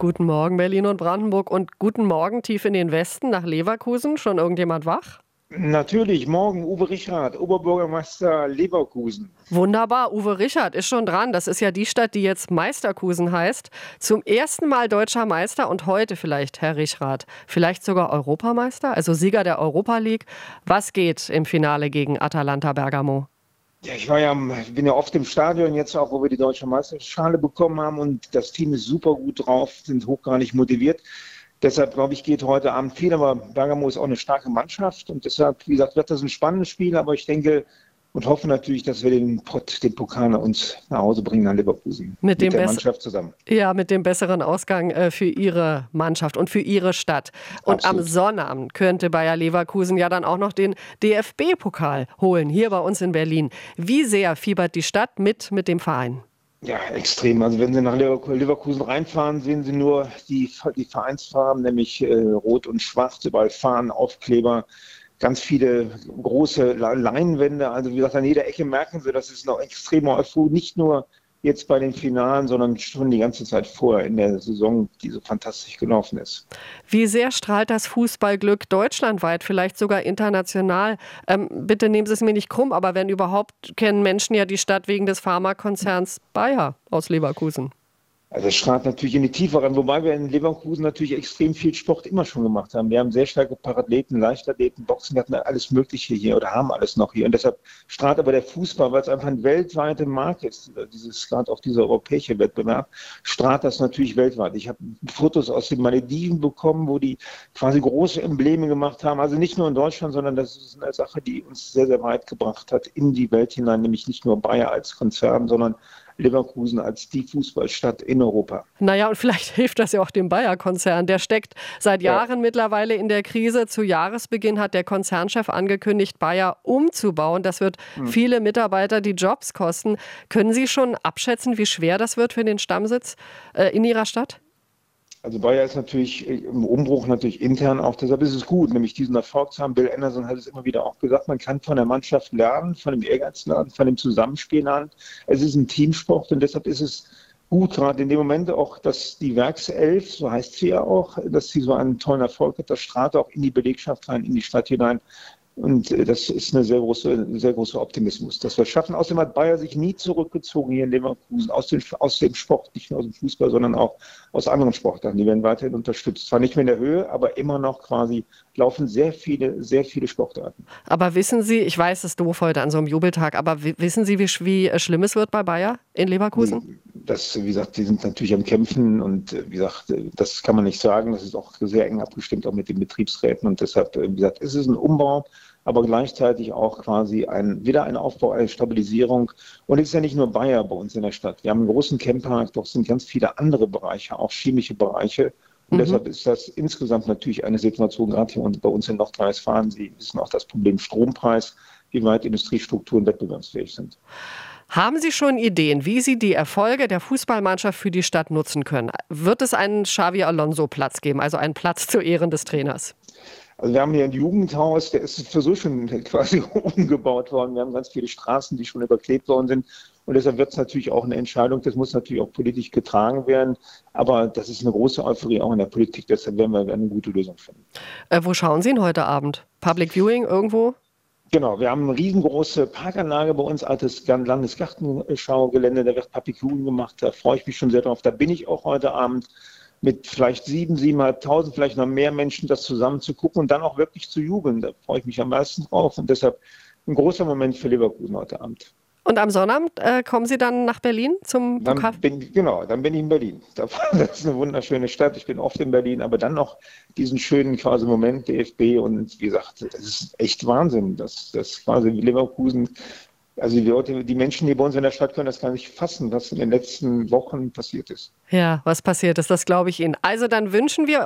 Guten Morgen Berlin und Brandenburg und guten Morgen tief in den Westen nach Leverkusen. Schon irgendjemand wach? Natürlich, morgen Uwe Richard, Oberbürgermeister Leverkusen. Wunderbar, Uwe Richard ist schon dran. Das ist ja die Stadt, die jetzt Meisterkusen heißt. Zum ersten Mal deutscher Meister und heute vielleicht, Herr Richard, vielleicht sogar Europameister, also Sieger der Europa League. Was geht im Finale gegen Atalanta Bergamo? Ja, ich bin ja oft im Stadion jetzt auch, wo wir die deutsche Meisterschale bekommen haben und das Team ist super gut drauf, sind hochgradig motiviert. Deshalb, glaube ich, geht heute Abend viel, aber Bergamo ist auch eine starke Mannschaft und deshalb, wie gesagt, wird das ein spannendes Spiel, aber ich denke und hoffe natürlich, dass wir den Pokal uns nach Hause bringen an Leverkusen mit der Mannschaft zusammen. Ja, mit dem besseren Ausgang für Ihre Mannschaft und für Ihre Stadt. Und Absolut. Am Sonnabend könnte Bayer Leverkusen ja dann auch noch den DFB-Pokal holen, hier bei uns in Berlin. Wie sehr fiebert die Stadt mit dem Verein? Ja, extrem. Also wenn Sie nach Leverkusen reinfahren, sehen Sie nur die Vereinsfarben, nämlich Rot und Schwarz, überall Fahnen, Aufkleber, ganz viele große Leinwände. Also wie gesagt, an jeder Ecke merken Sie, das ist noch extremer Euphorie, nicht nur jetzt bei den Finalen, sondern schon die ganze Zeit vorher in der Saison, die so fantastisch gelaufen ist. Wie sehr strahlt das Fußballglück deutschlandweit, vielleicht sogar international? Bitte nehmen Sie es mir nicht krumm, aber wenn überhaupt, kennen Menschen ja die Stadt wegen des Pharmakonzerns Bayer aus Leverkusen. Also es strahlt natürlich in die Tiefe rein, wobei wir in Leverkusen natürlich extrem viel Sport immer schon gemacht haben. Wir haben sehr starke Parathleten, Leichtathleten, Boxen, wir hatten alles Mögliche hier oder haben alles noch hier. Und deshalb strahlt aber der Fußball, weil es einfach ein weltweiter Markt ist, gerade auch dieser europäische Wettbewerb, strahlt das natürlich weltweit. Ich habe Fotos aus den Malediven bekommen, wo die quasi große Embleme gemacht haben. Also nicht nur in Deutschland, sondern das ist eine Sache, die uns sehr, sehr weit gebracht hat in die Welt hinein, nämlich nicht nur Bayer als Konzern, sondern Leverkusen als die Fußballstadt in Europa. Naja, und vielleicht hilft das ja auch dem Bayer-Konzern. Der steckt seit Jahren mittlerweile in der Krise. Zu Jahresbeginn hat der Konzernchef angekündigt, Bayer umzubauen. Das wird viele Mitarbeiter die Jobs kosten. Können Sie schon abschätzen, wie schwer das wird für den Stammsitz in Ihrer Stadt? Also Bayer ist natürlich im Umbruch natürlich intern auch, deshalb ist es gut, nämlich diesen Erfolg zu haben. Bill Anderson hat es immer wieder auch gesagt, man kann von der Mannschaft lernen, von dem Ehrgeiz lernen, von dem Zusammenspiel lernen. Es ist ein Teamsport und deshalb ist es gut, gerade in dem Moment auch, dass die Werkself, so heißt sie ja auch, dass sie so einen tollen Erfolg hat, das strahlt auch in die Belegschaft rein, in die Stadt hinein. Und das ist ein sehr großer Optimismus, dass wir es schaffen. Außerdem hat Bayer sich nie zurückgezogen hier in Leverkusen aus dem Sport, nicht nur aus dem Fußball, sondern auch aus anderen Sportarten. Die werden weiterhin unterstützt. Zwar nicht mehr in der Höhe, aber immer noch quasi laufen sehr viele Sportarten. Aber wissen Sie, ich weiß, es ist doof heute an so einem Jubeltag, aber wissen Sie, wie schlimm es wird bei Bayer in Leverkusen? Wie gesagt, die sind natürlich am Kämpfen und wie gesagt, das kann man nicht sagen. Das ist auch sehr eng abgestimmt, auch mit den Betriebsräten und deshalb, wie gesagt, ist es ein Umbau, aber gleichzeitig auch quasi wieder ein Aufbau, eine Stabilisierung. Und es ist ja nicht nur Bayer bei uns in der Stadt. Wir haben einen großen Camppark, doch sind ganz viele andere Bereiche, auch chemische Bereiche. Und deshalb ist das insgesamt natürlich eine Situation, gerade hier bei uns in Nordrhein-Westfalen, Sie wissen auch das Problem Strompreis, wie weit Industriestrukturen wettbewerbsfähig sind. Haben Sie schon Ideen, wie Sie die Erfolge der Fußballmannschaft für die Stadt nutzen können? Wird es einen Xavi Alonso-Platz geben, also einen Platz zu Ehren des Trainers? Also wir haben hier ein Jugendhaus, der ist für so schon quasi umgebaut worden. Wir haben ganz viele Straßen, die schon überklebt worden sind. Und deshalb wird es natürlich auch eine Entscheidung, das muss natürlich auch politisch getragen werden. Aber das ist eine große Euphorie auch in der Politik, deshalb werden wir eine gute Lösung finden. Wo schauen Sie ihn heute Abend? Public Viewing irgendwo? Genau, wir haben eine riesengroße Parkanlage bei uns, altes Landesgartenschaugelände, da wird Public Viewing gemacht, da freue ich mich schon sehr drauf. Da bin ich auch heute Abend mit vielleicht 7.500, vielleicht noch mehr Menschen, das zusammen zu gucken und dann auch wirklich zu jubeln. Da freue ich mich am meisten drauf und deshalb ein großer Moment für Leverkusen heute Abend. Und am Sonnabend kommen Sie dann nach Berlin zum Pokal? Dann bin ich in Berlin. Das ist eine wunderschöne Stadt. Ich bin oft in Berlin, aber dann noch diesen schönen quasi Moment DFB und wie gesagt, es ist echt Wahnsinn, dass quasi Leverkusen, also die Menschen, die bei uns in der Stadt können das gar nicht fassen, was in den letzten Wochen passiert ist. Ja, was passiert ist, das glaube ich Ihnen. Also dann wünschen wir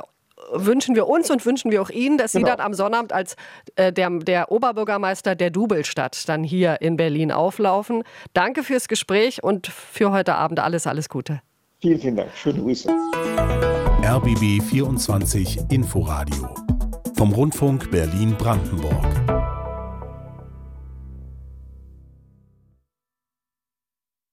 uns und wünschen wir auch Ihnen, dass Sie dann am Sonnabend als der Oberbürgermeister der Doublestadt dann hier in Berlin auflaufen. Danke fürs Gespräch und für heute Abend alles Gute. Vielen, vielen Dank. Schöne Grüße. RBB 24 Inforadio vom Rundfunk Berlin-Brandenburg.